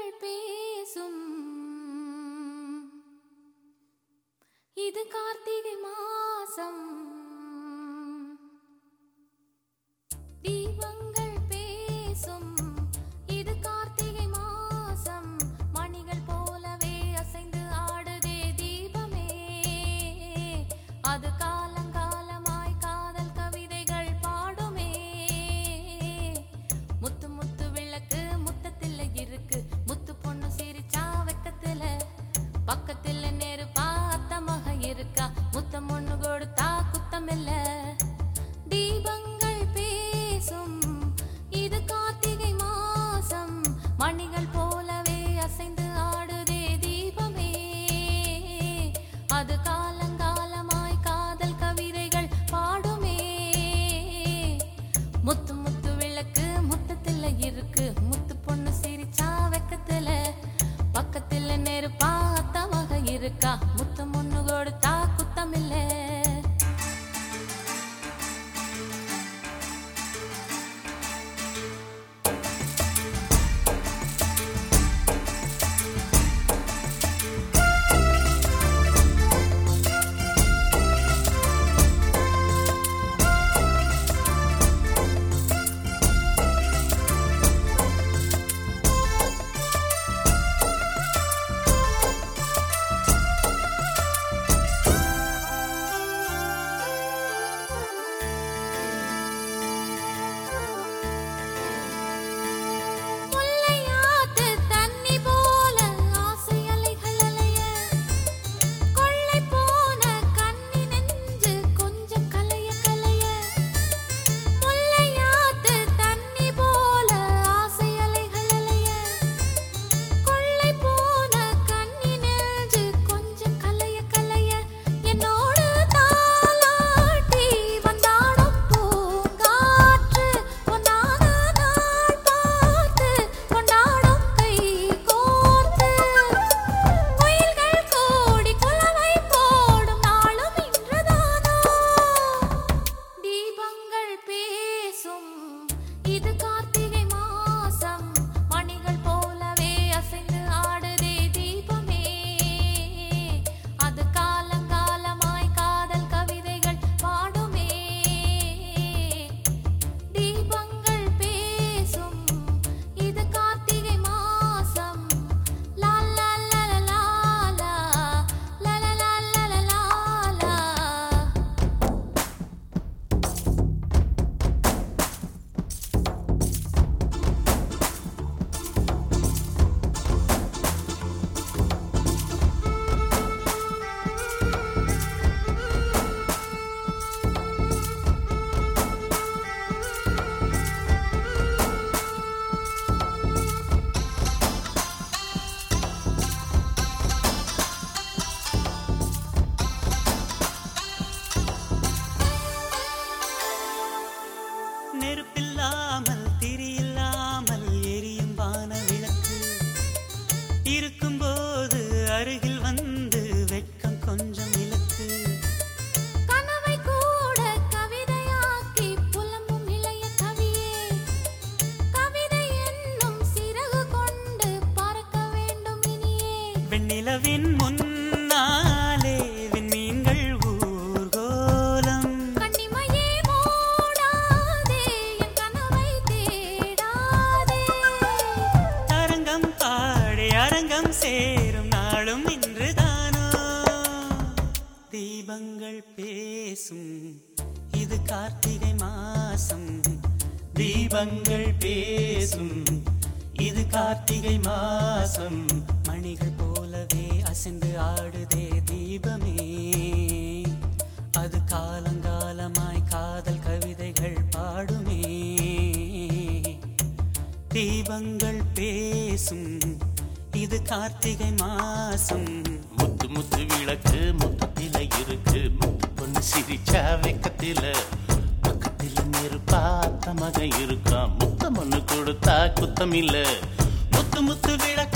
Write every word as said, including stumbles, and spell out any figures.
தீபங்கள் பேசும் இது கார்த்திகை மாசம் தீபங்கள் பேசும் இது கார்த்திகை மாசம் மணிகள் போலவே அசைந்து ஆடுதே தீபமே அது காலங்காலமாய் காதல் கவிதைகள் பாடுமே முத்து முத்து விளக்கு முத்தத்தில் இருக்கு முத்து பொண்ணு சிரிச்சா வெக்கத்துல பக்கத்துல நெருப்பா அத்தமாக இருக்கா முத்தம் ஒண்ணு கொடுத்தா குத்தமில்ல தீபங்கள் பேசும் இது கார்த்திகை மாசம் மணிகள் போலவே அசைந்து ஆடுதே தீபமே அது காலங்காலமாய் காதல் கவிதைகள் பாடுமே முத்து முத்து விளக்கு முத்தத்துல இருக்கு முத்து பொண்ணு சிரிச்சா வெக்கத்துல பக்கத்துல நெருப்பா அத்தமாக இருக்கா முத்தம் ஒண்ணு கொடுத்தா குத்தமில்ல இது கார்த்திகை மாசம் மணிகள் போலவே அசைந்து ஆடுதே தீபமே அது காலங்காலமாய் காதல் கவிதைகள் பாடுமே தீபங்கள் பேசும் இது கார்த்திகை மாசம் லா லா லா லா லா லா லா லா லா லா லா நெருப்பில்லாமல் திரியில்லாமல் எரியும் வான விளக்கு இருக்கும்போது அருகில் வந்து வெட்கம் கொஞ்சம் இலக்கு கனவை கூட கவிதையாக்கி புலம்பும் இளைய கவியே கவிதை என்னும் சிறகு கொண்டு பறக்க வேண்டும் இனியே வெண்ணிலவின் முன்னாலே விண்மீன்கள் ஊர்கோலம் கண்ணிமையே மூடாதே என் கனவை தேடாதே அரங்கம் பாடி அரங்கம் சேரும் நாளும் இன்றுதானோ தீபங்கள் பேசும் இது கார்த்திகை மாசம் தீபங்கள் பேசும் இது கார்த்திகை மாசம் மணிகள் போலவே அசைந்து ஆடுதே தீபமே அது காலங்காலமாய் காதல் கவிதைகள் பாடுமே தீபங்கள் பேசும் இது கார்த்திகை மாசம் முத்து முத்து விளக்கு முத்தத்தில இருக்கு முத்து பொண்ணு சிரிச்சா வெக்கத்தில பக்கத்தில நெருப்பா அத்தமாக இருக்கா முத்தம் ஒண்ணு கொடுத்தா குத்தம் இல்ல முத்து முத்து விளக்கு